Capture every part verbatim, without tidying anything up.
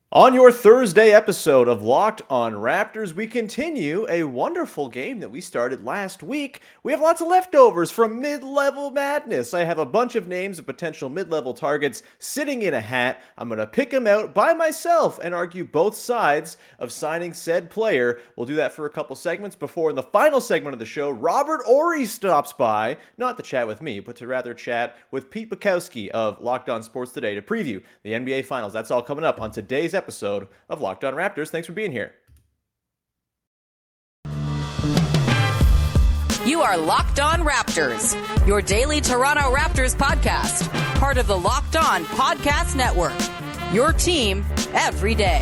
On your Thursday episode of Locked on Raptors, we continue a wonderful game that we started last week. We have lots of leftovers from mid-level madness. I have a bunch of names of potential mid-level targets sitting in a hat. I'm going to pick them out by myself and argue both sides of signing said player. We'll do that for a couple segments before in the final segment of the show, Robert Ory stops by, not to chat with me, but to rather chat with Pete Bukowski of Locked on Sports Today to preview the N B A Finals. That's all coming up on today's episode of Locked On Raptors. Thanks for being here. You are Locked On Raptors, your daily Toronto Raptors podcast, part of the Locked On Podcast Network, your team every day.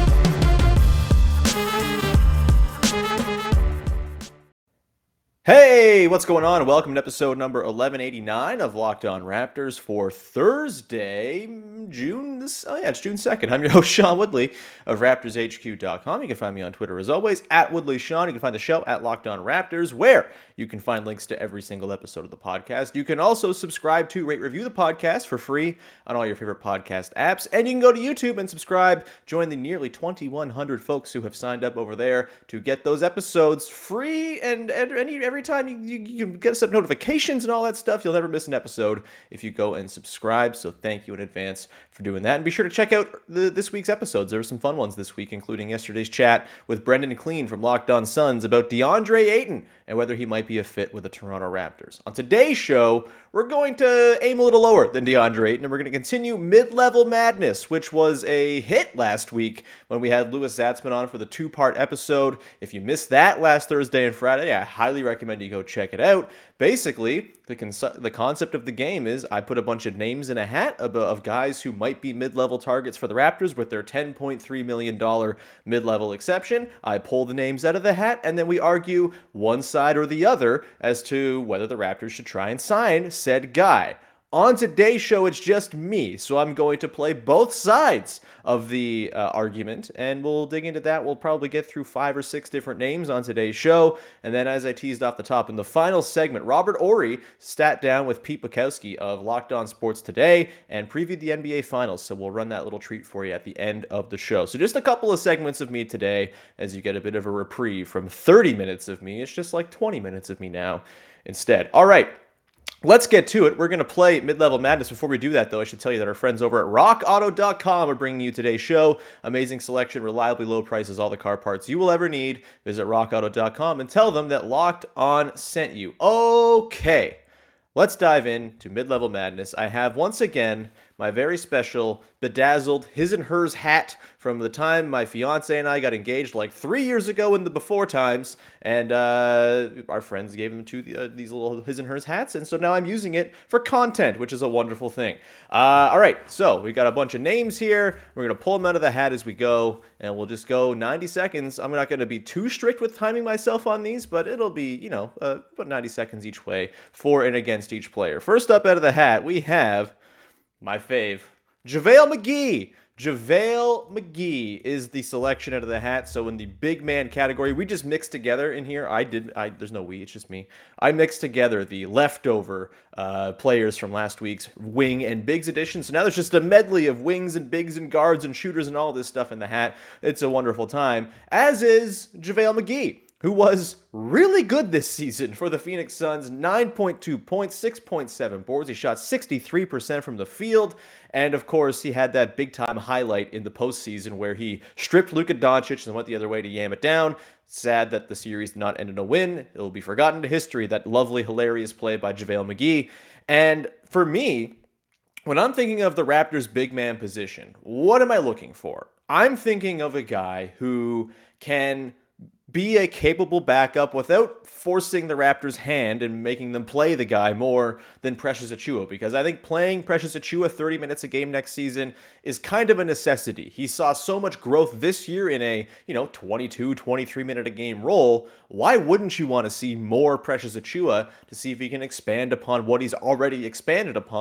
Hey, what's going on? Welcome to episode number eleven eighty-nine of Locked On Raptors for Thursday, June this. Oh yeah, it's June second. I'm your host Sean Woodley of Raptors H Q dot com. You can find me on Twitter as always at Woodley Sean. You can find the show at Locked On Raptors, where you can find links to every single episode of the podcast. You can also subscribe to rate review the podcast for free on all your favorite podcast apps, and you can go to YouTube and subscribe. Join the nearly twenty-one hundred folks who have signed up over there to get those episodes free and and any. Every time you, you, you can get some notifications and all that stuff. You'll never miss an episode if you go and subscribe. So thank you in advance for doing that. And be sure to check out the, this week's episodes. There were some fun ones this week, including yesterday's chat with Brendan Clean from Locked On Suns about DeAndre Ayton and whether he might be a fit with the Toronto Raptors. On today's show, we're going to aim a little lower than DeAndre Ayton, and we're going to continue mid-level madness, which was a hit last week when we had Louis Zatzman on for the two-part episode. If you missed that last Thursday and Friday, I highly recommend you go check it out. Basically, the cons- the concept of the game is I put a bunch of names in a hat of, of guys who might be mid-level targets for the Raptors with their ten point three million dollars mid-level exception. I pull the names out of the hat, and then we argue one side or the other as to whether the Raptors should try and sign said guy. On today's show, it's just me, so I'm going to play both sides of the uh, argument, and we'll dig into that. We'll probably get through five or six different names on today's show, and then as I teased off the top, in the final segment, Robert Ory sat down with Pete Bukowski of Locked On Sports Today and previewed the N B A Finals, so we'll run that little treat for you at the end of the show. So just a couple of segments of me today as you get a bit of a reprieve from thirty minutes of me. It's just like twenty minutes of me now instead. All right. Let's get to it. We're going to play Mid-Level Madness. Before we do that, though, I should tell you that our friends over at rock auto dot com are bringing you today's show. Amazing selection, reliably low prices, all the car parts you will ever need. Visit rock auto dot com and tell them that Locked On sent you. Okay, let's dive into Mid-Level Madness. I have, once again, my very special, bedazzled, his and hers hat from the time my fiance and I got engaged like three years ago in the before times, and uh, our friends gave them to the, uh, these little his and hers hats, and so now I'm using it for content, which is a wonderful thing. Uh, all right, so we got a bunch of names here. We're going to pull them out of the hat as we go, and we'll just go ninety seconds. I'm not going to be too strict with timing myself on these, but it'll be, you know, uh, about ninety seconds each way, for and against each player. First up out of the hat, we have my fave, JaVale McGee. JaVale McGee is the selection out of the hat. So in the big man category, we just mixed together in here. I did. I there's no we. It's just me. I mixed together the leftover uh, players from last week's wing and bigs edition. So now there's just a medley of wings and bigs and guards and shooters and all this stuff in the hat. It's a wonderful time. As is JaVale McGee, who was really good this season for the Phoenix Suns. nine point two points, six point seven boards. He shot sixty-three percent from the field. And, of course, he had that big-time highlight in the postseason where he stripped Luka Doncic and went the other way to yam it down. Sad that the series did not end in a win. It will be forgotten to history, that lovely, hilarious play by JaVale McGee. And for me, when I'm thinking of the Raptors' big man position, what am I looking for? I'm thinking of a guy who can be a capable backup without forcing the Raptors' hand and making them play the guy more than Precious Achiuwa, because I think playing Precious Achiuwa thirty minutes a game next season is kind of a necessity. He saw so much growth this year in a, you know, twenty-two, twenty-three minute a game role. Why wouldn't you want to see more Precious Achiuwa to see if he can expand upon what he's already expanded upon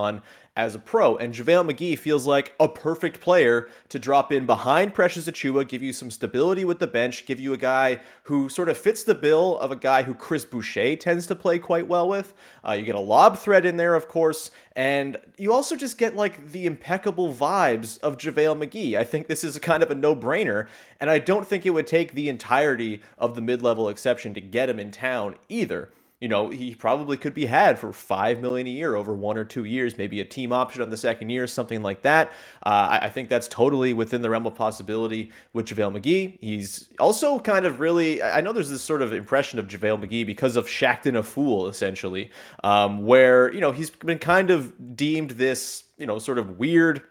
as a pro. And JaVale McGee feels like a perfect player to drop in behind Precious Achiuwa, give you some stability with the bench, give you a guy who sort of fits the bill of a guy who Chris Boucher tends to play quite well with. Uh, you get a lob threat in there, of course, and you also just get like the impeccable vibes of JaVale McGee. I think this is kind of a no-brainer, and I don't think it would take the entirety of the mid-level exception to get him in town either. You know, he probably could be had for five million dollars a year over one or two years, maybe a team option on the second year, something like that. Uh, I, I think that's totally within the realm of possibility with JaVale McGee. He's also kind of really, I know there's this sort of impression of JaVale McGee because of Shaqtin' a Fool, essentially, um, where, you know, he's been kind of deemed this, you know, sort of weird,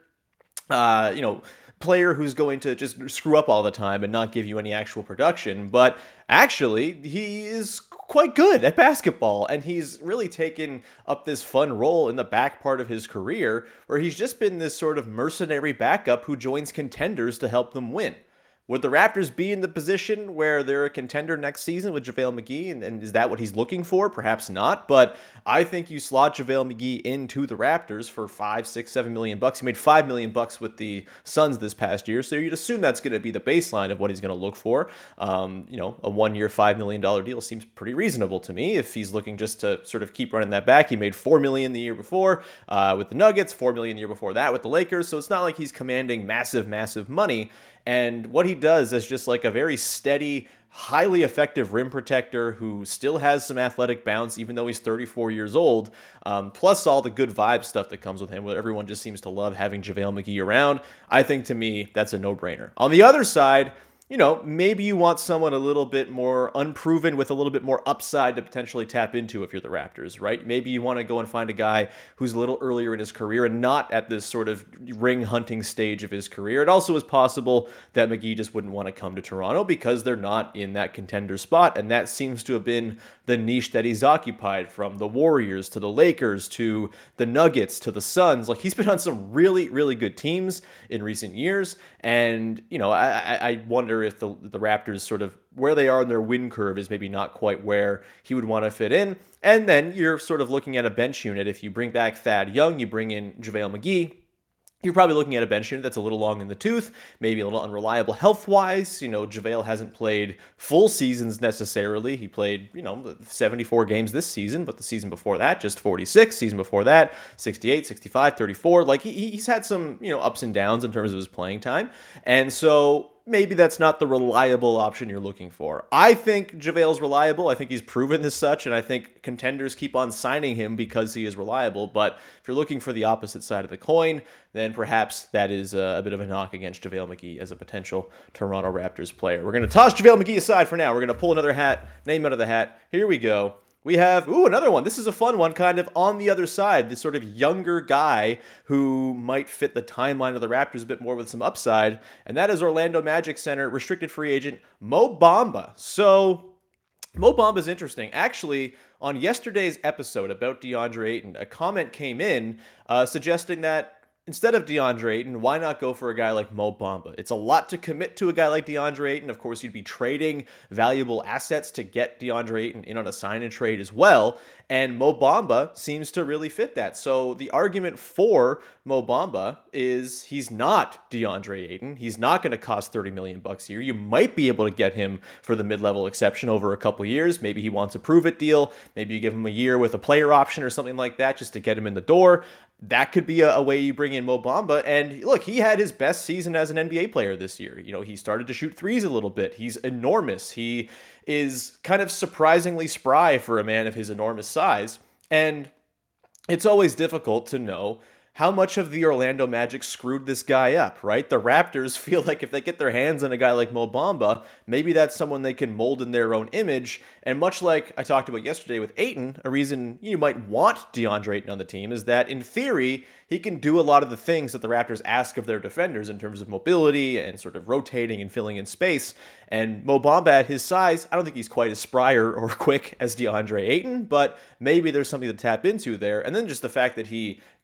uh, you know, player who's going to just screw up all the time and not give you any actual production. But actually, he is quite good at basketball, and he's really taken up this fun role in the back part of his career where he's just been this sort of mercenary backup who joins contenders to help them win. Would the Raptors be in the position where they're a contender next season with JaVale McGee? And, and is that what he's looking for? Perhaps not. But I think you slot JaVale McGee into the Raptors for five, six, seven million bucks. He made five million bucks with the Suns this past year. So you'd assume that's going to be the baseline of what he's going to look for. Um, you know, a one year, five million dollars deal seems pretty reasonable to me if he's looking just to sort of keep running that back. He made four million dollars the year before uh, with the Nuggets, four million dollars the year before that with the Lakers. So it's not like he's commanding massive, massive money. And what he does is just like a very steady, highly effective rim protector who still has some athletic bounce, even though he's thirty-four years old, um, plus all the good vibe stuff that comes with him, where everyone just seems to love having JaVale McGee around. I think, to me, that's a no-brainer. On the other side, you know, maybe you want someone a little bit more unproven with a little bit more upside to potentially tap into if you're the Raptors, right? Maybe you want to go and find a guy who's a little earlier in his career and not at this sort of ring hunting stage of his career. It also is possible that McGee just wouldn't want to come to Toronto because they're not in that contender spot, and that seems to have been the niche that he's occupied, from the Warriors to the Lakers to the Nuggets to the Suns. Like, he's been on some really, really good teams in recent years, and, you know, I, I wonder if the, the Raptors sort of where they are in their win curve is maybe not quite where he would want to fit in. And then you're sort of looking at a bench unit. If you bring back Thad Young, you bring in JaVale McGee, you're probably looking at a bench unit that's a little long in the tooth, maybe a little unreliable health-wise. You know, JaVale hasn't played full seasons necessarily. He played, you know, seventy-four games this season, but the season before that, just forty-six. Season before that, sixty-eight, sixty-five, thirty-four. Like, he, he's had some, you know, ups and downs in terms of his playing time. And so maybe that's not the reliable option you're looking for. I think JaVale's reliable. I think he's proven as such, and I think contenders keep on signing him because he is reliable. But if you're looking for the opposite side of the coin, then perhaps that is a, a bit of a knock against JaVale McGee as a potential Toronto Raptors player. We're going to toss JaVale McGee aside for now. We're going to pull another hat, name out of the hat. Here we go. We have, ooh, another one. This is a fun one, kind of on the other side. This sort of younger guy who might fit the timeline of the Raptors a bit more with some upside, and that is Orlando Magic center, restricted free agent Mo Bamba. So Mo Bamba is interesting. Actually, on yesterday's episode about DeAndre Ayton, a comment came in uh, suggesting that instead of DeAndre Ayton, why not go for a guy like Mo Bamba? It's a lot to commit to a guy like DeAndre Ayton. Of course, you'd be trading valuable assets to get DeAndre Ayton in on a sign and trade as well. And Mo Bamba seems to really fit that. So the argument for Mo Bamba is he's not DeAndre Ayton. He's not going to cost thirty million bucks a year. You might be able to get him for the mid-level exception over a couple years. Maybe he wants a prove-it deal. Maybe you give him a year with a player option or something like that just to get him in the door. That could be a, a way you bring in Mo Bamba. And look, he had his best season as an N B A player this year. You know, he started to shoot threes a little bit. He's enormous. He is kind of surprisingly spry for a man of his enormous size. And it's always difficult to know how much of the Orlando Magic screwed this guy up, right? The Raptors feel like if they get their hands on a guy like Mo Bamba, maybe that's someone they can mold in their own image. And much like I talked about yesterday with Ayton, a reason you might want DeAndre Ayton on the team is that, in theory, he can do a lot of the things that the Raptors ask of their defenders in terms of mobility and sort of rotating and filling in space. And Mo Bamba, at his size, I don't think he's quite as spry or, or quick as DeAndre Ayton, but maybe there's something to tap into there. And then just the fact that he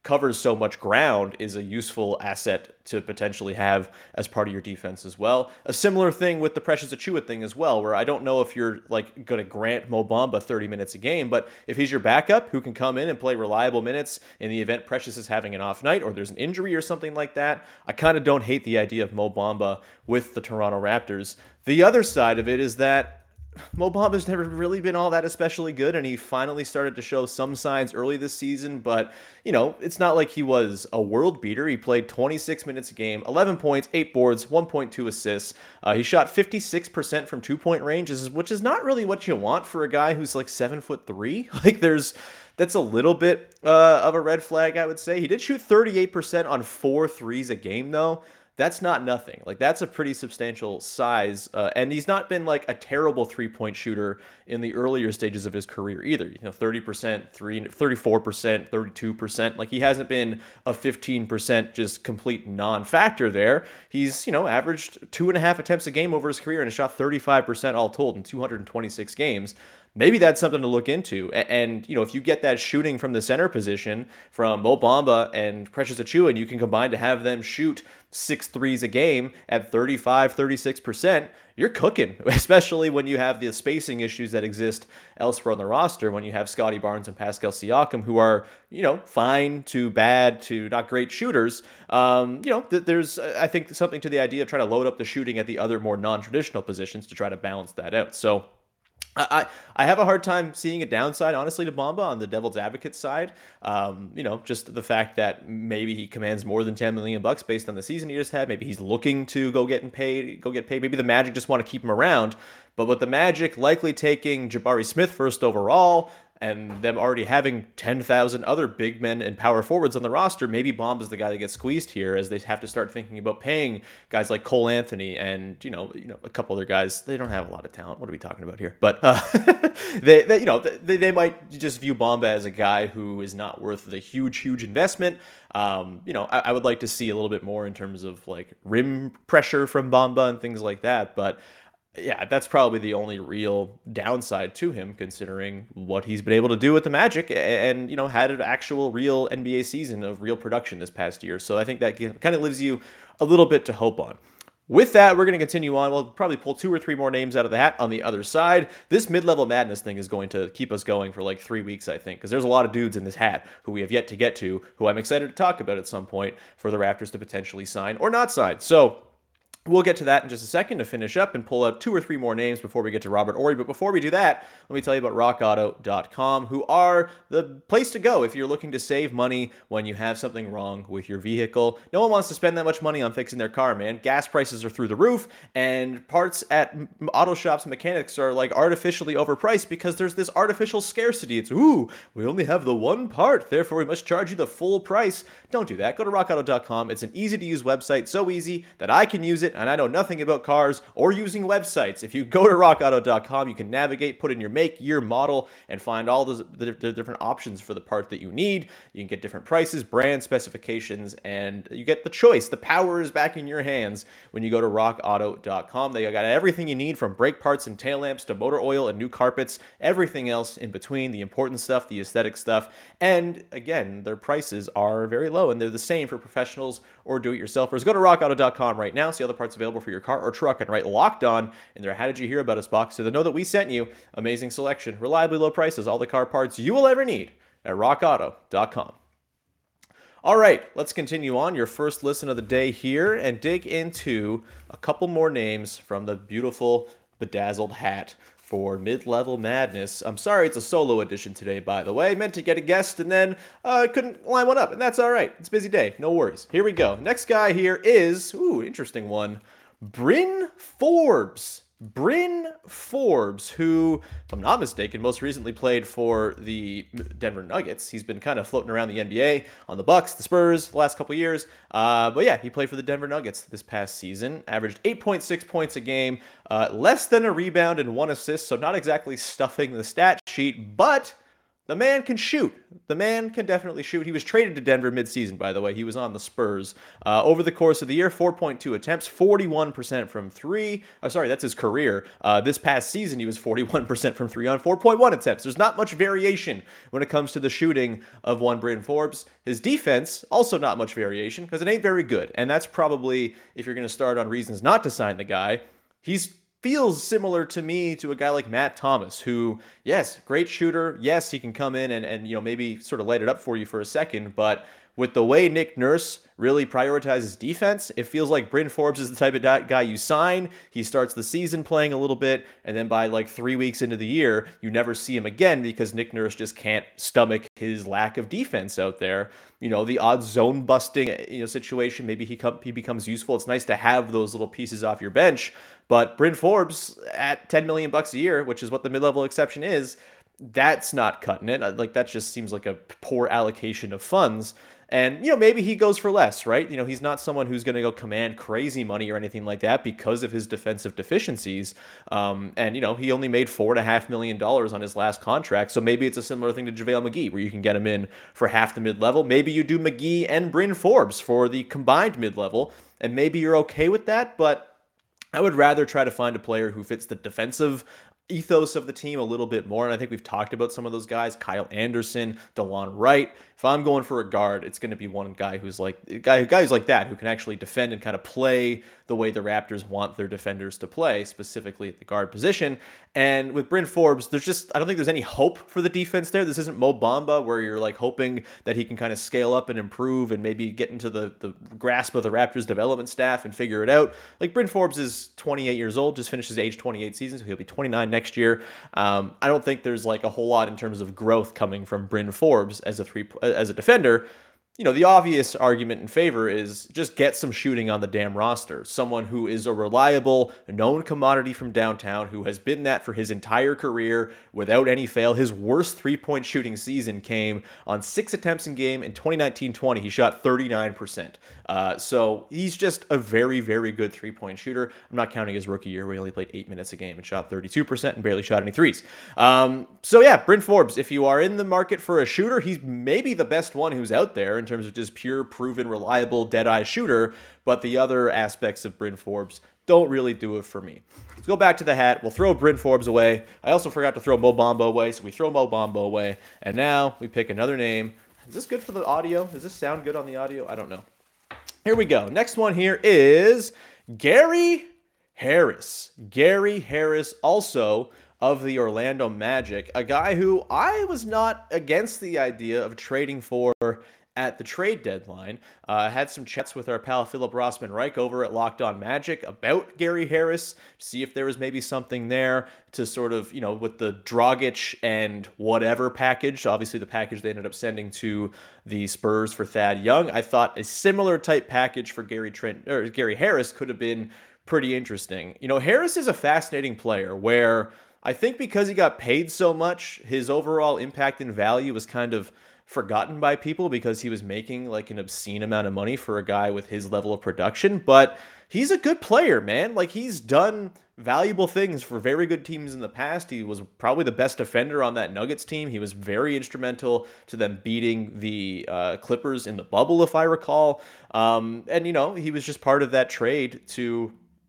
covers so much ground is a useful asset to potentially have as part of your defense as well. A similar thing with the Precious Achiuwa thing as well, where I don't know if you're like going to grant Mo Bamba thirty minutes a game, but if he's your backup who can come in and play reliable minutes in the event Precious is having an off night or there's an injury or something like that, I kind of don't hate the idea of Mo Bamba with the Toronto Raptors. The other side of it is that Mo Bamba's never really been all that especially good, and he finally started to show some signs early this season, but, you know, it's not like he was a world beater. He played twenty-six minutes a game, eleven points, eight boards, one point two assists. Uh, he shot fifty-six percent from two-point range, which is not really what you want for a guy who's like seven foot three. Like, there's that's a little bit uh, of a red flag, I would say. He did shoot thirty-eight percent on four threes a game, though. That's not nothing. Like, that's a pretty substantial size. Uh, and he's not been like a terrible three-point shooter in the earlier stages of his career either. You know, thirty percent, three, thirty-four percent, thirty-two percent. Like, he hasn't been a fifteen percent just complete non-factor there. He's, you know, averaged two and a half attempts a game over his career and has shot thirty-five percent all told in two hundred twenty-six games. Maybe that's something to look into. And, you know, if you get that shooting from the center position from Mo Bamba and Precious Achiuwa, and you can combine to have them shoot six threes a game at thirty-five, thirty-six percent, you're cooking, especially when you have the spacing issues that exist elsewhere on the roster, when you have Scotty Barnes and Pascal Siakam, who are, you know, fine to bad to not great shooters. Um, you know, th- there's, I think, something to the idea of trying to load up the shooting at the other more non-traditional positions to try to balance that out. So, I, I have a hard time seeing a downside, honestly, to Bamba on the devil's advocate side. Um, you know, just the fact that maybe he commands more than ten million bucks based on the season he just had. Maybe he's looking to go get paid, go get paid. Maybe the Magic just want to keep him around. But with the Magic likely taking Jabari Smith first overall, and them already having ten thousand other big men and power forwards on the roster, maybe Bamba's the guy that gets squeezed here as they have to start thinking about paying guys like Cole Anthony and, you know, you know, a couple other guys. They don't have a lot of talent. What are we talking about here? But uh, they, they, you know, they, they might just view Bamba as a guy who is not worth the huge, huge investment. Um, you know, I, I would like to see a little bit more in terms of like rim pressure from Bamba and things like that. But yeah, that's probably the only real downside to him, considering what he's been able to do with the Magic and, you know, had an actual real N B A season of real production this past year. So I think that kind of leaves you a little bit to hope on. With that, we're going to continue on. We'll probably pull two or three more names out of the hat on the other side. This mid-level madness thing is going to keep us going for like three weeks, I think, because there's a lot of dudes in this hat who we have yet to get to, who I'm excited to talk about at some point for the Raptors to potentially sign or not sign. So we'll get to that in just a second to finish up and pull out two or three more names before we get to Robert Horry. But before we do that, let me tell you about rock auto dot com, who are the place to go if you're looking to save money when you have something wrong with your vehicle. No one wants to spend that much money on fixing their car, man. Gas prices are through the roof, and parts at auto shops and mechanics are like artificially overpriced because there's this artificial scarcity. It's, ooh, we only have the one part, therefore we must charge you the full price. Don't do that. Go to rock auto dot com. It's an easy-to-use website, so easy that I can use it, and I know nothing about cars or using websites. If you go to rock auto dot com, you can navigate, put in your make, year, model, and find all the, the, the different options for the part that you need. You can get different prices, brand specifications, and you get the choice. The power is back in your hands when you go to rock auto dot com. They got everything you need, from brake parts and tail lamps to motor oil and new carpets, everything else in between, the important stuff, the aesthetic stuff. And again, their prices are very low, and they're the same for professionals or do-it-yourselfers. Go to rock auto dot com right now, see all the parts available for your car or truck, and write Locked On in their How Did You Hear About Us box so they know that we sent you. Amazing selection, reliably low prices, all the car parts you will ever need at rock auto dot com. All right, let's continue on your first listen of the day here and dig into a couple more names from the beautiful bedazzled hat for mid-level madness. I'm sorry it's a solo edition today, by the way. Meant to get a guest and then uh, couldn't line one up, and that's all right. It's a busy day. No worries. Here we go. Next guy here is, ooh, interesting one, Bryn Forbes. Bryn Forbes, who, if I'm not mistaken, most recently played for the Denver Nuggets. He's been kind of floating around the N B A on the Bucks, the Spurs, the last couple of years. Uh, but yeah, he played for the Denver Nuggets this past season. Averaged eight point six points a game, uh, less than a rebound and one assist, so not exactly stuffing the stat sheet, but The man can shoot. The man can definitely shoot. He was traded to Denver midseason, by the way. He was on the Spurs. Uh, over the course of the year, four point two attempts, forty-one percent from three. Oh, sorry, that's his career. Uh, this past season, he was forty-one percent from three on four point one attempts. There's not much variation when it comes to the shooting of one Bryn Forbes. His defense, also not much variation because it ain't very good. And that's probably, if you're going to start on reasons not to sign the guy, he's feels similar to me to a guy like Matt Thomas, who, yes, great shooter. Yes, he can come in and, and you know, maybe sort of light it up for you for a second. But with the way Nick Nurse really prioritizes defense, it feels like Bryn Forbes is the type of guy you sign. He starts the season playing a little bit, and then by like three weeks into the year, you never see him again because Nick Nurse just can't stomach his lack of defense out there. You know, the odd zone busting, you know, situation, maybe he come, he becomes useful. It's nice to have those little pieces off your bench. But Bryn Forbes at ten million bucks a year, which is what the mid-level exception is, that's not cutting it. Like, that just seems like a poor allocation of funds. And, you know, maybe he goes for less, right? You know, he's not someone who's going to go command crazy money or anything like that because of his defensive deficiencies. Um, and, you know, he only made four and a half million dollars on his last contract. So maybe it's a similar thing to JaVale McGee, where you can get him in for half the mid-level. Maybe you do McGee and Bryn Forbes for the combined mid-level, and maybe you're okay with that. But I would rather try to find a player who fits the defensive ethos of the team a little bit more. And I think we've talked about some of those guys, Kyle Anderson, DeLon Wright. If I'm going for a guard, it's going to be one guy who's like a guy, guys like that, who can actually defend and kind of play the way the Raptors want their defenders to play, specifically at the guard position. And with Bryn Forbes, there's just, I don't think there's any hope for the defense there. This isn't Mo Bamba, where you're like hoping that he can kind of scale up and improve and maybe get into the, the grasp of the Raptors development staff and figure it out. Like, Bryn Forbes is twenty-eight years old, just finished his age twenty-eight season, so he'll be twenty-nine next year. Um, I don't think there's like a whole lot in terms of growth coming from Bryn Forbes as a three as a defender. You know, the obvious argument in favor is just get some shooting on the damn roster. Someone who is a reliable, known commodity from downtown, who has been that for his entire career without any fail. His worst three-point shooting season came on six attempts in game in twenty nineteen twenty. He shot thirty-nine percent. Uh, so he's just a very, very good three-point shooter. I'm not counting his rookie year where he only played eight minutes a game and shot thirty-two percent and barely shot any threes. Um, so yeah, Bryn Forbes, if you are in the market for a shooter, he's maybe the best one who's out there in terms of just pure, proven, reliable, dead-eye shooter. But the other aspects of Bryn Forbes don't really do it for me. Let's go back to the hat. We'll throw Bryn Forbes away. I also forgot to throw Mo Bamba away, so we throw Mo Bamba away. And now we pick another name. Is this good for the audio? Does this sound good on the audio? I don't know. Here we go. Next one here is Gary Harris. Gary Harris, also of the Orlando Magic, a guy who I was not against the idea of trading for at the trade deadline. I uh, had some chats with our pal Philip Rossman Reich over at Locked On Magic about Gary Harris, to see if there was maybe something there to sort of, you know, with the Dragic and whatever package, obviously the package they ended up sending to the Spurs for Thad Young. I thought a similar type package for Gary Trent or Gary Harris could have been pretty interesting. You know, Harris is a fascinating player where I think because he got paid so much, his overall impact and value was kind of forgotten by people because he was making like an obscene amount of money for a guy with his level of production. But he's a good player, man. Like, he's done valuable things for very good teams in the past. He was probably the best defender on that Nuggets team. He was very instrumental to them beating the uh, Clippers in the bubble, if I recall. Um, and, you know, he was just part of that trade to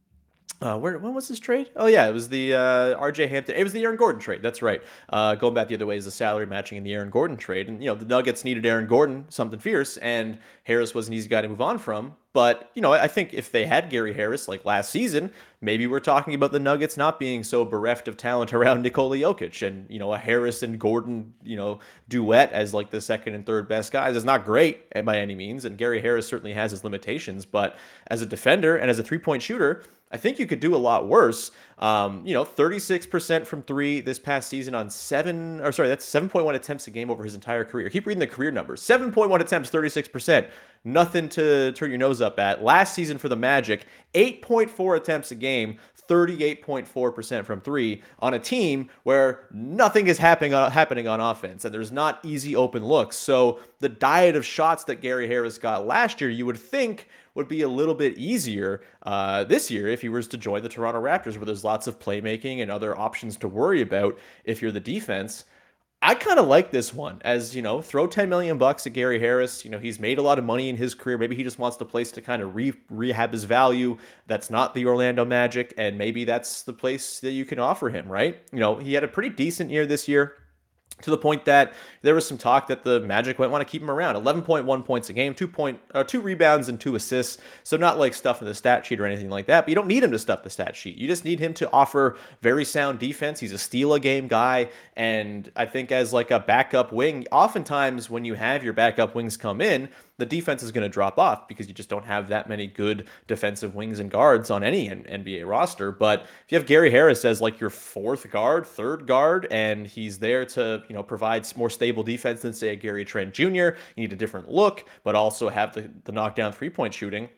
Uh, where when was this trade? Oh yeah, it was the uh, R J Hampton. It was the Aaron Gordon trade. That's right. Uh, going back the other way is the salary matching in the Aaron Gordon trade. And you know, the Nuggets needed Aaron Gordon, something fierce, and Harris was an easy guy to move on from. But you know, I think if they had Gary Harris like last season, maybe we're talking about the Nuggets not being so bereft of talent around Nikola Jokic, and you know, a Harris and Gordon, you know, duet as like the second and third best guys is not great by any means. And Gary Harris certainly has his limitations, but as a defender and as a three-point shooter, I think you could do a lot worse. Um, you know, thirty-six percent from three this past season on seven, or sorry, that's seven point one attempts a game over his entire career. Keep reading the career numbers. seven point one attempts, thirty-six percent. Nothing to turn your nose up at. Last season for the Magic, eight point four attempts a game, thirty-eight point four percent from three on a team where nothing is happening on, happening on offense and there's not easy open looks. So the diet of shots that Gary Harris got last year, you would think would be a little bit easier uh, this year if he was to join the Toronto Raptors, where there's lots of playmaking and other options to worry about if you're the defense. I kind of like this one as, you know, throw ten million bucks at Gary Harris. You know, he's made a lot of money in his career. Maybe he just wants the place to kind of re rehab his value. That's not the Orlando Magic. And maybe that's the place that you can offer him, right? You know, he had a pretty decent year this year, to the point that there was some talk that the Magic might want to keep him around. eleven point one points a game, two point uh, two rebounds and two assists. So not like stuff in the stat sheet or anything like that. But you don't need him to stuff the stat sheet. You just need him to offer very sound defense. He's a steal a game guy, and I think as like a backup wing, oftentimes when you have your backup wings come in, the defense is going to drop off because you just don't have that many good defensive wings and guards on any N B A roster. But if you have Gary Harris as like your fourth guard, third guard, and he's there to, you know, provide more stable defense than say a Gary Trent Junior, you need a different look, but also have the, the knockdown three point shooting.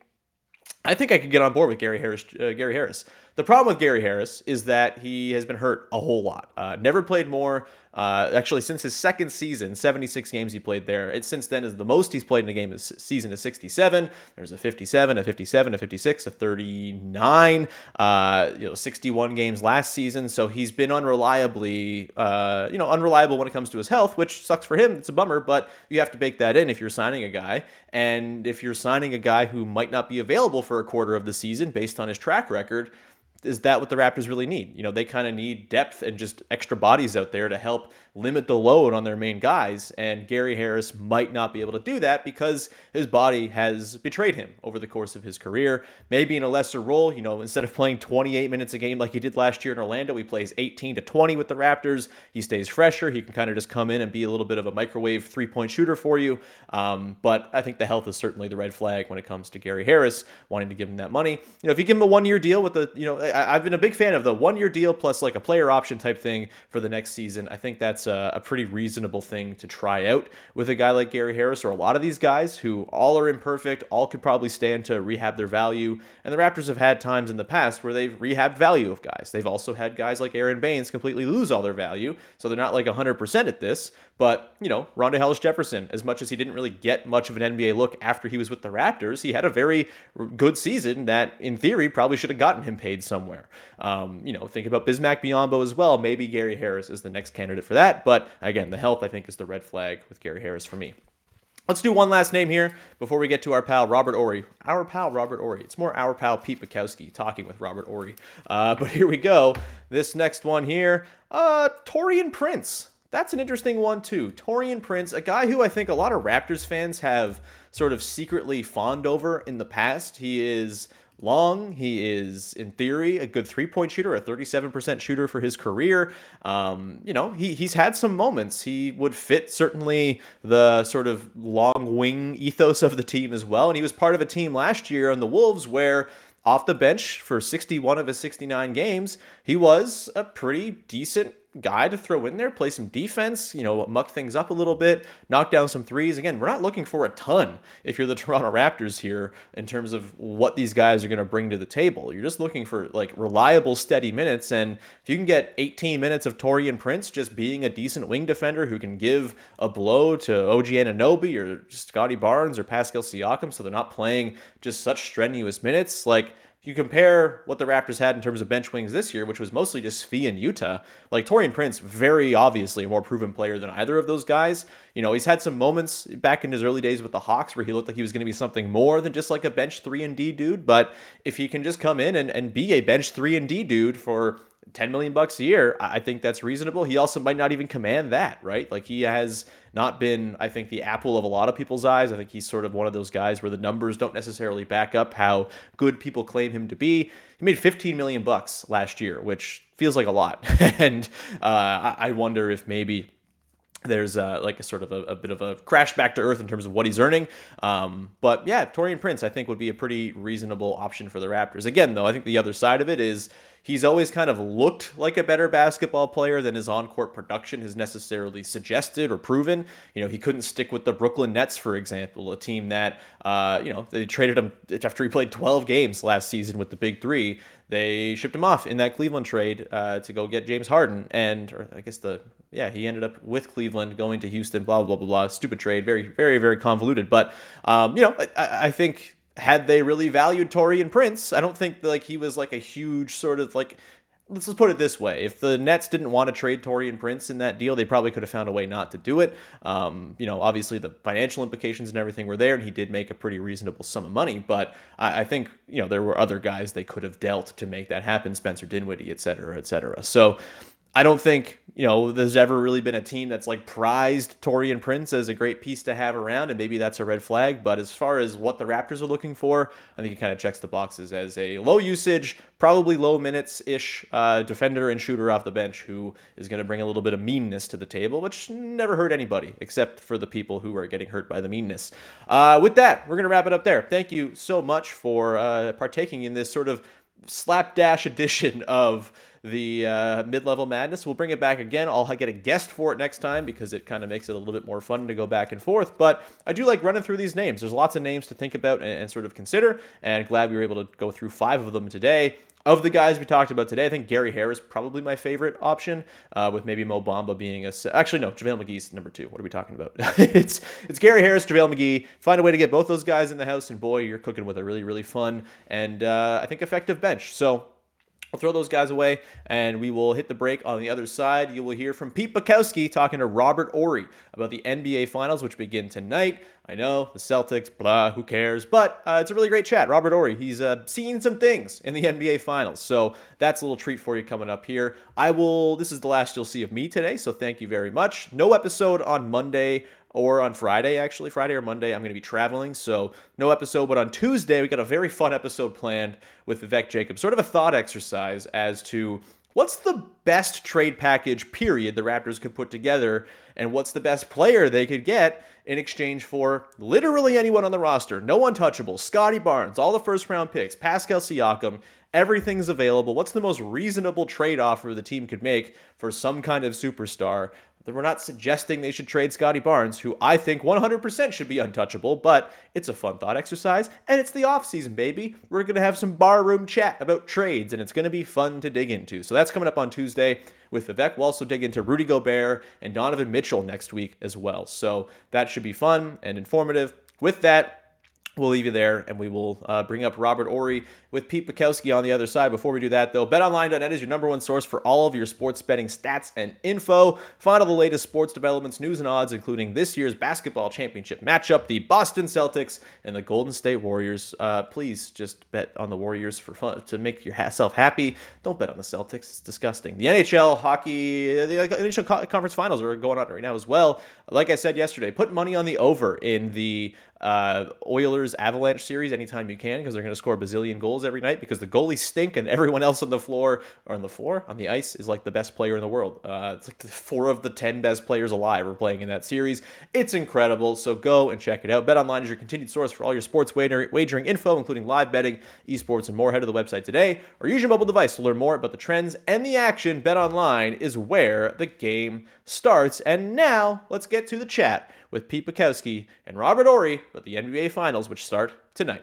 I think I could get on board with Gary Harris. Uh, Gary Harris. The problem with Gary Harris is that he has been hurt a whole lot. Uh, never played more. Uh, actually, since his second season, seventy-six games he played there. It since then is the most he's played in a game this season is sixty-seven. There's a fifty-seven, a fifty-seven, a fifty-six, a thirty-nine. Uh, you know, sixty-one games last season. So he's been unreliably, uh, you know, unreliable when it comes to his health, which sucks for him. It's a bummer, but you have to bake that in if you're signing a guy. And if you're signing a guy who might not be available for a quarter of the season based on his track record, is that what the Raptors really need? You know, they kind of need depth and just extra bodies out there to help limit the load on their main guys. And Gary Harris might not be able to do that because his body has betrayed him over the course of his career. Maybe in a lesser role, you know, instead of playing twenty-eight minutes a game like he did last year in Orlando, he plays eighteen to twenty with the Raptors. He stays fresher. He can kind of just come in and be a little bit of a microwave three-point shooter for you. Um, but I think the health is certainly the red flag when it comes to Gary Harris wanting to give him that money. You know, if you give him a one-year deal with the, you know, I, I've been a big fan of the one-year deal plus like a player option type thing for the next season. I think that's a, a pretty reasonable thing to try out with a guy like Gary Harris, or a lot of these guys who all are imperfect, all could probably stand to rehab their value. And the Raptors have had times in the past where they've rehabbed value of guys. They've also had guys like Aaron Baines completely lose all their value, so they're not like one hundred percent at this. But, you know, Rondae Hollis-Jefferson, as much as he didn't really get much of an N B A look after he was with the Raptors, he had a very good season that, in theory, probably should have gotten him paid somewhere. Um, you know, think about Bismack Biyombo as well. Maybe Gary Harris is the next candidate for that. But, again, the health, I think, is the red flag with Gary Harris for me. Let's do one last name here before we get to our pal Robert Horry. Our pal Robert Horry. It's more our pal Pete Bukowski talking with Robert Horry. Uh, but here we go. This next one here, uh, Taurean Prince. That's an interesting one, too. Taurean Prince, a guy who I think a lot of Raptors fans have sort of secretly fawned over in the past. He is long. He is, in theory, a good three-point shooter, a thirty-seven percent shooter for his career. Um, you know, he he's had some moments. He would fit, certainly, the sort of long wing ethos of the team as well. And he was part of a team last year on the Wolves where, off the bench for sixty-one of his sixty-nine games, he was a pretty decent guy to throw in there, play some defense, you know, muck things up a little bit, knock down some threes. Again, we're not looking for a ton if you're the Toronto Raptors here in terms of what these guys are going to bring to the table. You're just looking for like reliable, steady minutes. And if you can get eighteen minutes of Taurean Prince just being a decent wing defender who can give a blow to O G Anunoby or Scotty Barnes or Pascal Siakam, so they're not playing just such strenuous minutes, like, if you compare what the Raptors had in terms of bench wings this year, which was mostly just Svi and Yuta, like Taurean Prince, very obviously a more proven player than either of those guys. You know, he's had some moments back in his early days with the Hawks where he looked like he was going to be something more than just like a bench three and D dude. But if he can just come in and, and be a bench three and D dude for ten million bucks a year, I think that's reasonable. He also might not even command that, right? Like, he has not been, I think, the apple of a lot of people's eyes. I think he's sort of one of those guys where the numbers don't necessarily back up how good people claim him to be. He made fifteen million bucks last year, which feels like a lot. and uh, I wonder if maybe there's uh, like a sort of a, a bit of a crash back to earth in terms of what he's earning. Um, but yeah, Taurean Prince, I think, would be a pretty reasonable option for the Raptors. Again, though, I think the other side of it is he's always kind of looked like a better basketball player than his on-court production has necessarily suggested or proven. You know, he couldn't stick with the Brooklyn Nets, for example, a team that, uh, you know, they traded him after he played twelve games last season with the Big Three. They shipped him off in that Cleveland trade uh, to go get James Harden. And or I guess the, yeah, he ended up with Cleveland going to Houston, blah, blah, blah, blah. Stupid trade. Very, very, very convoluted. But, um, you know, I, I think had they really valued Taurean Prince, I don't think like he was like a huge sort of like let's just put it this way. If the Nets didn't want to trade Taurean Prince in that deal, they probably could have found a way not to do it. Um, you know, obviously the financial implications and everything were there, and he did make a pretty reasonable sum of money. But I, I think, you know, there were other guys they could have dealt to make that happen, Spencer Dinwiddie, et cetera, et cetera. So I don't think, you know, there's ever really been a team that's like prized Taurean Prince as a great piece to have around, and maybe that's a red flag. But as far as what the Raptors are looking for, I think it kind of checks the boxes as a low usage, probably low minutes ish uh, defender and shooter off the bench who is going to bring a little bit of meanness to the table, which never hurt anybody except for the people who are getting hurt by the meanness. Uh, with that, we're going to wrap it up there. Thank you so much for uh, partaking in this sort of slapdash edition of the uh, mid-level madness. We'll bring it back again. I'll get a guest for it next time because it kind of makes it a little bit more fun to go back and forth. But I do like running through these names. There's lots of names to think about and, and sort of consider, and glad we were able to go through five of them today. Of the guys we talked about today, I think Gary Harris is probably my favorite option, uh, with maybe Mo Bamba being a... Actually, no, JaVale McGee's number two. What are we talking about? it's it's Gary Harris, JaVale McGee. Find a way to get both those guys in the house, and boy, you're cooking with a really, really fun and uh, I think effective bench. So I'll throw those guys away, and we will hit the break. On the other side, you will hear from Pete Bukowski talking to Robert Horry about the N B A Finals, which begin tonight. I know, the Celtics, blah, who cares? But uh, it's a really great chat. Robert Horry, he's uh, seen some things in the N B A Finals, so that's a little treat for you coming up here. I will, this is the last you'll see of me today, so thank you very much. No episode on Monday or on Friday, actually. Friday or Monday, I'm going to be traveling, so no episode. But on Tuesday, we got a very fun episode planned with Vivek Jacobs. Sort of a thought exercise as to what's the best trade package, period, the Raptors could put together, and what's the best player they could get in exchange for literally anyone on the roster. No untouchables, Scotty Barnes, all the first-round picks, Pascal Siakam, everything's available. What's the most reasonable trade offer the team could make for some kind of superstar? We're not suggesting they should trade Scotty Barnes, who I think one hundred percent should be untouchable, but it's a fun thought exercise, and it's the offseason, baby. We're going to have some barroom chat about trades, and it's going to be fun to dig into. So that's coming up on Tuesday with Vivek. We'll also dig into Rudy Gobert and Donovan Mitchell next week as well. So that should be fun and informative. With that, we'll leave you there, and we will uh, bring up Robert Horry with Pete Bukowski on the other side. Before we do that, though, bet online dot net is your number one source for all of your sports betting stats and info. Find all the latest sports developments, news, and odds, including this year's basketball championship matchup, the Boston Celtics and the Golden State Warriors. Uh, please just bet on the Warriors for fun, to make yourself happy. Don't bet on the Celtics. It's disgusting. The N H L hockey, the N H L conference finals are going on right now as well. Like I said yesterday, put money on the over in the uh, Oilers Avalanche series anytime you can, because they're going to score a bazillion goals every night because the goalies stink and everyone else on the floor or on the floor on the ice is like the best player in the world. Uh, it's like the four of the ten best players alive are playing in that series. It's incredible. So go and check it out. BetOnline is your continued source for all your sports wager- wagering info, including live betting, esports, and more. Head to the website today or use your mobile device to learn more about the trends and the action. BetOnline is where the game starts. And now let's get to the chat with Pete Bukowski and Robert Horry about the N B A Finals, which start tonight.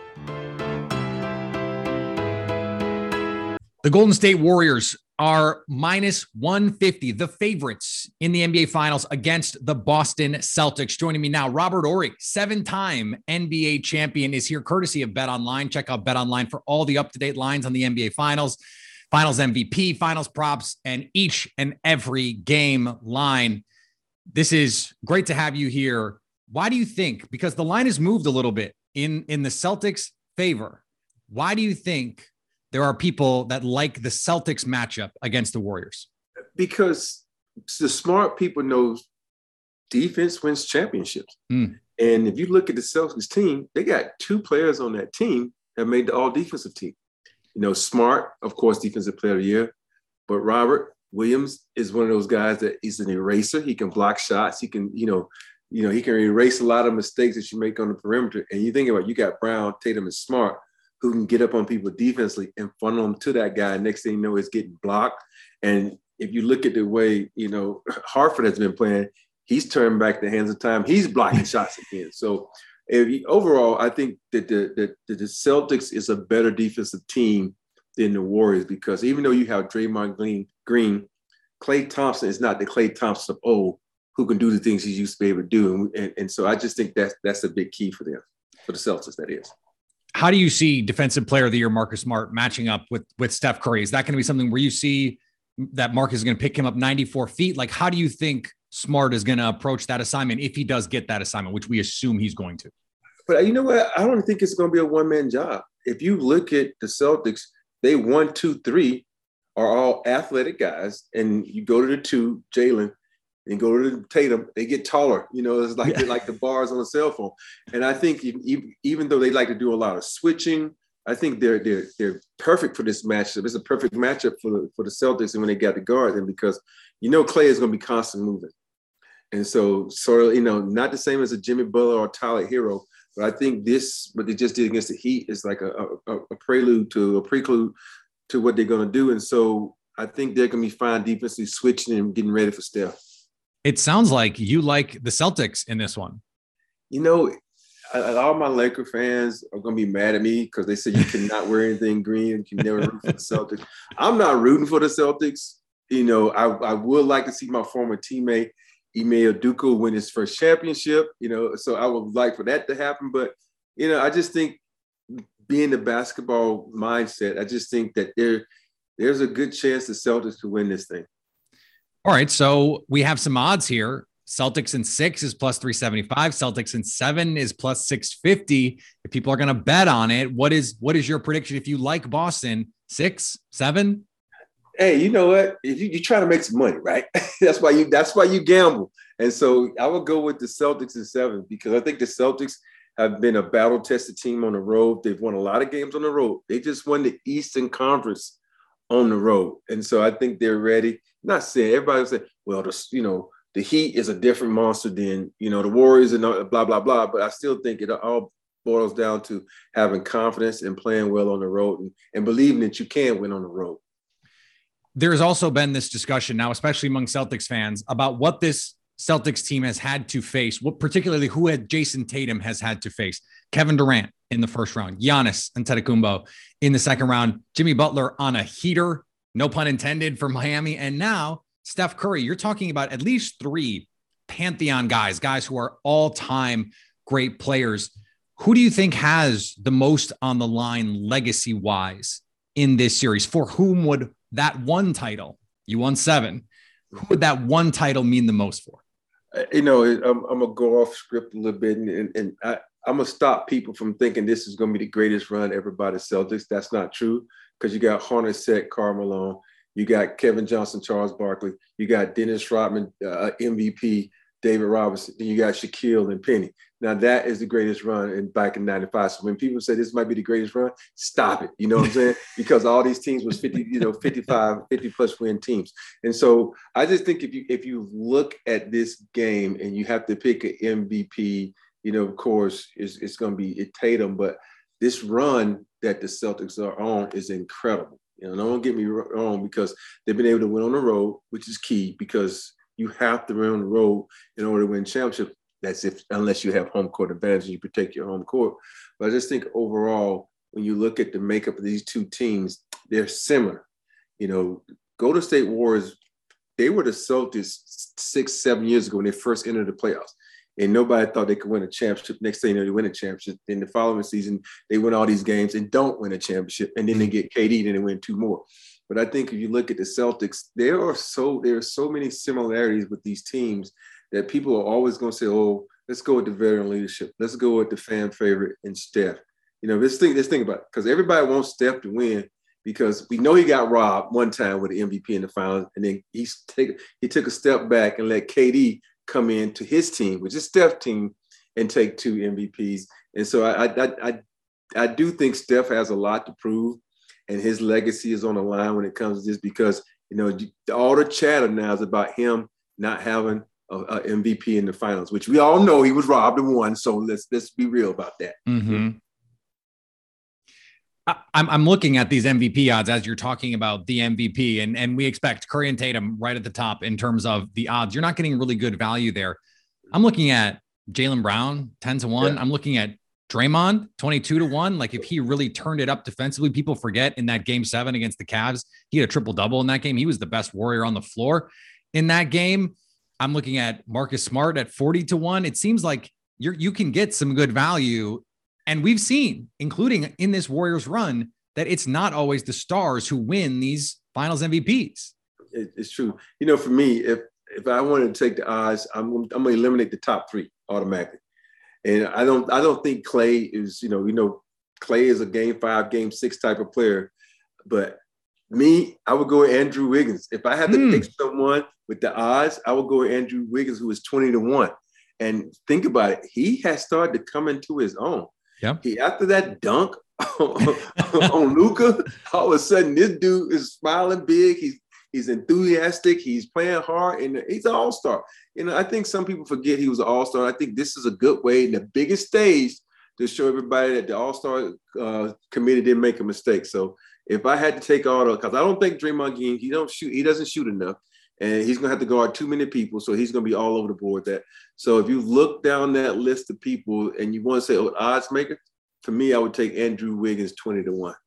The Golden State Warriors are minus one fifty, the favorites in the N B A Finals against the Boston Celtics. Joining me now, Robert Horry, seven-time N B A champion, is here courtesy of BetOnline. Check out BetOnline for all the up-to-date lines on the N B A Finals, Finals M V P, Finals props, and each and every game line. This is great to have you here. Why do you think, because the line has moved a little bit in, in the Celtics' favor, why do you think there are people that like the Celtics matchup against the Warriors? Because the smart people know defense wins championships. Mm. And if you look at the Celtics team, they got two players on that team that made the all-defensive team. You know, Smart, of course, defensive player of the year, but Robert Williams is one of those guys that is an eraser. He can block shots. He can, you know, you know, he can erase a lot of mistakes that you make on the perimeter. And you think about, you got Brown, Tatum, and Smart, who can get up on people defensively and funnel them to that guy. Next thing you know, it's getting blocked. And if you look at the way, you know, Hartford has been playing, he's turned back the hands of time. He's blocking shots again. So if you, overall, I think that the, the, the Celtics is a better defensive team than the Warriors, because even though you have Draymond Green, Green, Klay Thompson is not the Klay Thompson of old who can do the things he used to be able to do. And, and so I just think that's, that's a big key for them, for the Celtics, that is. How do you see defensive player of the year Marcus Smart matching up with, with Steph Curry? Is that going to be something where you see that Marcus is going to pick him up ninety-four feet? Like, how do you think Smart is going to approach that assignment if he does get that assignment, which we assume he's going to? But you know what? I don't think it's going to be a one-man job. If you look at the Celtics, they one, two, three are all athletic guys. And you go to the two, Jalen, and go to the Tatum, they get taller. You know, it's like, yeah. like the bars on a cell phone. And I think even, even though they like to do a lot of switching, I think they're they're they're perfect for this matchup. It's a perfect matchup for the, for the Celtics and when they got to guard them because, you know, Clay is going to be constantly moving. And so, sort of, you know, not the same as a Jimmy Butler or Tyler Hero, but I think this, what they just did against the Heat is like a, a, a prelude to a prelude to what they're going to do. And so I think they're going to be fine defensively switching and getting ready for Steph. It sounds like you like the Celtics in this one. You know, all my Laker fans are going to be mad at me because they say you cannot wear anything green. You can never root for the Celtics. I'm not rooting for the Celtics. You know, I, I would like to see my former teammate, Ime Udoka, win his first championship, you know, so I would like for that to happen. But, you know, I just think being the basketball mindset, I just think that there, there's a good chance the Celtics could win this thing. All right, so we have some odds here. Celtics in six is plus three seventy-five. Celtics in seven is plus six fifty. If people are going to bet on it, what is what is your prediction? If you like Boston, six, seven? Hey, you know what? If you, you try to make some money, right? that's why you that's why you gamble. And so I would go with the Celtics in seven because I think the Celtics have been a battle-tested team on the road. They've won a lot of games on the road. They just won the Eastern Conference on the road. And so I think they're ready. Not saying everybody will say, well, the, you know, the Heat is a different monster than, you know, the Warriors and blah, blah, blah. But I still think it all boils down to having confidence and playing well on the road and, and believing that you can win on the road. There's also been this discussion now, especially among Celtics fans, about what this Celtics team has had to face, what particularly who had Jason Tatum has had to face. Kevin Durant in the first round, Giannis Antetokounmpo in the second round, Jimmy Butler on a heater, no pun intended, for Miami. And now Steph Curry. You're talking about at least three pantheon guys, guys who are all-time great players. Who do you think has the most on the line legacy-wise in this series? For whom would that one title, you won seven, who would that one title mean the most for? You know, I'm, I'm going to go off script a little bit, and, and, and I, I'm going to stop people from thinking this is going to be the greatest run ever by the Celtics. That's not true because you got Hornacek, Karl Malone, you got Kevin Johnson, Charles Barkley, you got Dennis Rodman, uh, M V P, David Robinson, then you got Shaquille and Penny. Now that is the greatest run in back in ninety-five. So when people say this might be the greatest run, stop it. You know what I'm saying? Because all these teams was fifty, you know, fifty-five, fifty plus win teams. And so I just think if you if you look at this game and you have to pick an M V P, you know, of course, it's, it's going to be Tatum. But this run that the Celtics are on is incredible. You know, don't get me wrong, because they've been able to win on the road, which is key because you have to win on the road in order to win championship. That's if unless you have home court advantage and you protect your home court. But I just think overall, when you look at the makeup of these two teams, they're similar. You know, Golden State Warriors, they were the Celtics six, seven years ago when they first entered the playoffs. And nobody thought they could win a championship. Next thing you know, they win a championship. Then the following season, they win all these games and don't win a championship. And then they get K D, then they win two more. But I think if you look at the Celtics, there are so there are so many similarities with these teams that people are always going to say, "Oh, let's go with the veteran leadership. Let's go with the fan favorite and Steph." You know, let's think let's think about it, because everybody wants Steph to win because we know he got robbed one time with the M V P in the finals, and then he's take he took a step back and let K D come in to his team, which is Steph's team, and take two M V Ps. And so I I I I do think Steph has a lot to prove. And his legacy is on the line when it comes to this because, you know, all the chatter now is about him not having a, a M V P in the finals, which we all know he was robbed and won. So let's let's be real about that. Mm-hmm. I, I'm I'm looking at these M V P odds as you're talking about the M V P, and and we expect Curry and Tatum right at the top in terms of the odds. You're not getting really good value there. I'm looking at Jaylen Brown ten to one. Yeah. I'm looking at Draymond, twenty-two to one. Like if he really turned it up defensively, people forget in that game seven against the Cavs, he had a triple double in that game. He was the best Warrior on the floor in that game. I'm looking at Marcus Smart at forty to one. It seems like you're, you can get some good value And we've seen, including in this Warriors run, that it's not always the stars who win these finals M V Ps. It's true. You know, for me, if if I wanted to take the odds, I'm I'm going to eliminate the top three automatically. And I don't I don't think Klay is, you know, you know, Klay is a game five, game six type of player. But me, I would go with Andrew Wiggins. If I had to mm. pick someone with the odds, I would go with Andrew Wiggins, who is twenty to one. And think about it, he has started to come into his own. Yep. He after that dunk on Luka, all of a sudden this dude is smiling big. He's he's enthusiastic. He's playing hard, and he's an all-star. You know, I think some people forget he was an all-star. I think this is a good way, the biggest stage, to show everybody that the all-star uh, committee didn't make a mistake. So if I had to take all the, because I don't think Draymond Green, he don't shoot, he doesn't shoot enough, and he's gonna have to guard too many people. So he's gonna be all over the board. That so if you look down that list of people and you want to say, oh, odds maker. To me, I would take Andrew Wiggins twenty to one.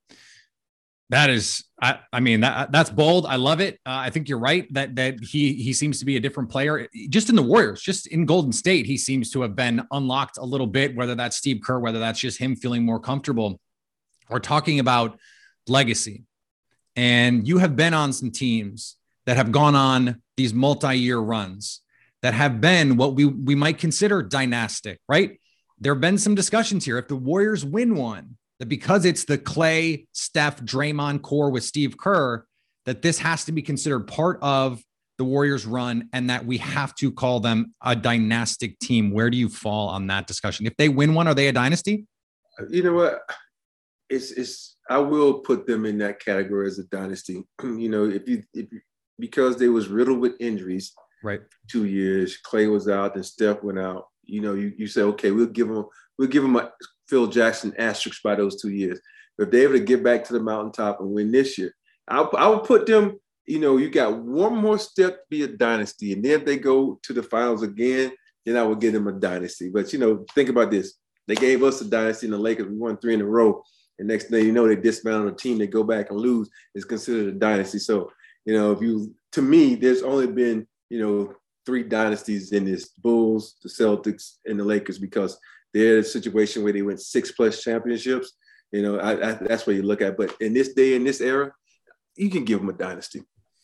That is, I, I mean, that that's bold. I love it. Uh, I think you're right that that he he seems to be a different player. Just in the Warriors, just in Golden State, he seems to have been unlocked a little bit, whether that's Steve Kerr, whether that's just him feeling more comfortable. We're talking about legacy. And you have been on some teams that have gone on these multi-year runs that have been what we, we might consider dynastic, right? There have been some discussions here. If the Warriors win one, that because it's the Klay, Steph, Draymond core with Steve Kerr, that this has to be considered part of the Warriors run and that we have to call them a dynastic team. Where do you fall on that discussion? If they win one, are they a dynasty? You know what? It's, it's, I will put them in that category as a dynasty. You know, if you, if you, because they was riddled with injuries, right? Two years, Klay was out, then Steph went out. You know, you, you say, okay, we'll give them, we'll give them a Phil Jackson asterisk by those two years. But if they're able to get back to the mountaintop and win this year, I, I would put them, you know, you got one more step to be a dynasty. And then if they go to the finals again, then I would give them a dynasty. But, you know, think about this. They gave us a dynasty in the Lakers. We won three in a row. And next thing you know, they dismantle a team. They go back and lose. It's considered a dynasty. So, you know, if you, to me, there's only been, you know, three dynasties in this: Bulls, the Celtics, and the Lakers, because they're in a situation where they went six plus championships. You know, I, I, that's where you look at. But in this day, in this era, you can give them a dynasty.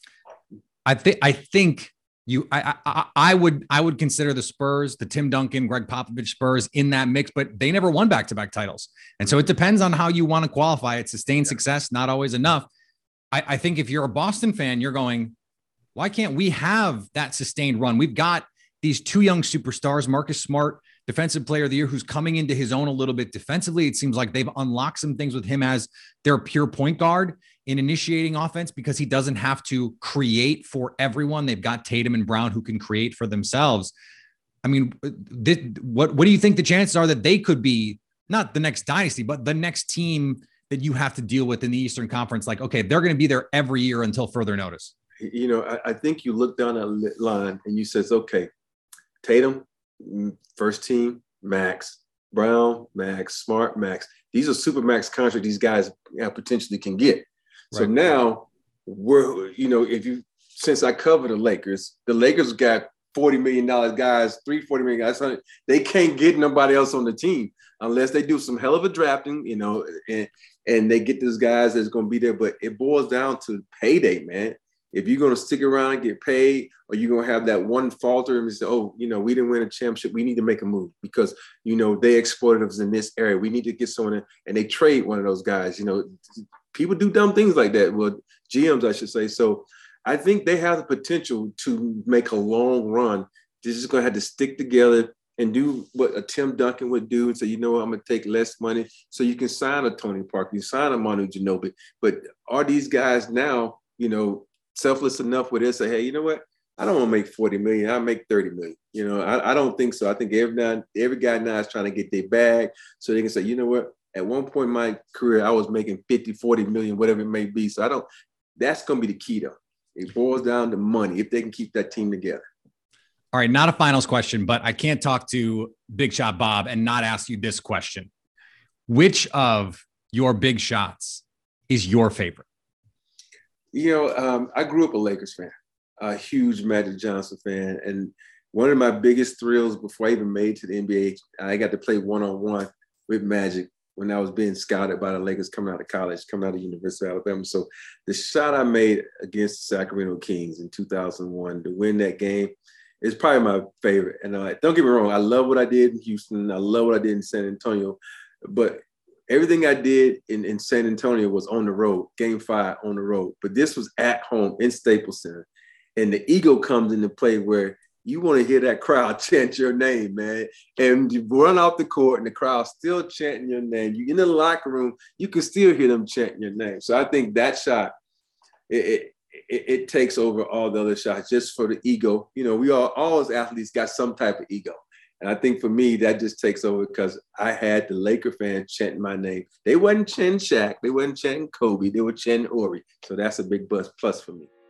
I think, I think you, I, I, I would, I would consider the Spurs, the Tim Duncan, Greg Popovich Spurs in that mix, but they never won back-to-back titles. And so it depends on how you want to qualify it. Sustained success, not always enough. I, I think if you're a Boston fan, you're going, why can't we have that sustained run? We've got these two young superstars, Marcus Smart, defensive player of the year, who's coming into his own a little bit defensively. It seems like they've unlocked some things with him as their pure point guard in initiating offense because he doesn't have to create for everyone. They've got Tatum and Brown who can create for themselves. I mean, this, what, what do you think the chances are that they could be not the next dynasty, but the next team that you have to deal with in the Eastern Conference? Like, okay, they're going to be there every year until further notice. You know, I, I think you look down that line and you says, okay, Tatum, first team, max. Brown, max. Smart, max. These are super max contracts these guys potentially can get. Right. So now, we're, you know, if you, since I cover the Lakers, the Lakers got forty million dollars guys, three forty million guys. They can't get nobody else on the team unless they do some hell of a drafting, you know, and, and they get those guys that's going to be there. But it boils down to payday, man. If you're going to stick around and get paid, or you're going to have that one falter and say, oh, you know, we didn't win a championship, we need to make a move because, you know, they exploited us in this area. We need to get someone in, and they trade one of those guys. You know, people do dumb things like that. Well, G Ms, I should say. So I think they have the potential to make a long run. They're just going to have to stick together and do what a Tim Duncan would do and say, you know what, I'm going to take less money so you can sign a Tony Parker, you sign a Manu Ginobili. But are these guys now, you know, selfless enough where they say, hey, you know what? I don't want to make forty million. I'll make thirty million. You know, I, I don't think so. I think every now, every guy now is trying to get their bag so they can say, you know what? At one point in my career, I was making fifty, forty million, whatever it may be. So I don't, that's going to be the key though. It boils down to money if they can keep that team together. All right. Not a finals question, but I can't talk to Big Shot Bob and not ask you this question. Which of your big shots is your favorite? You know, um, I grew up a Lakers fan, a huge Magic Johnson fan. And one of my biggest thrills before I even made it to the N B A, I got to play one-on-one with Magic. when I was being scouted by the Lakers coming out of college, coming out of University of Alabama. So the shot I made against the Sacramento Kings in two thousand one to win that game is probably my favorite. And uh, don't get me wrong, I love what I did in Houston. I love what I did in San Antonio. But everything I did in, in San Antonio was on the road, game five on the road. But this was at home in Staples Center. And the ego comes into play where you want to hear that crowd chant your name, man. And you run off the court and the crowd's still chanting your name. You in the locker room, you can still hear them chanting your name. So I think that shot, it, it, it, it takes over all the other shots just for the ego. You know, we all, all as athletes got some type of ego. And I think for me, that just takes over because I had the Laker fans chanting my name. They wasn't chanting Shaq. They wasn't chanting Kobe. They were chanting Ori. So that's a big plus, plus for me.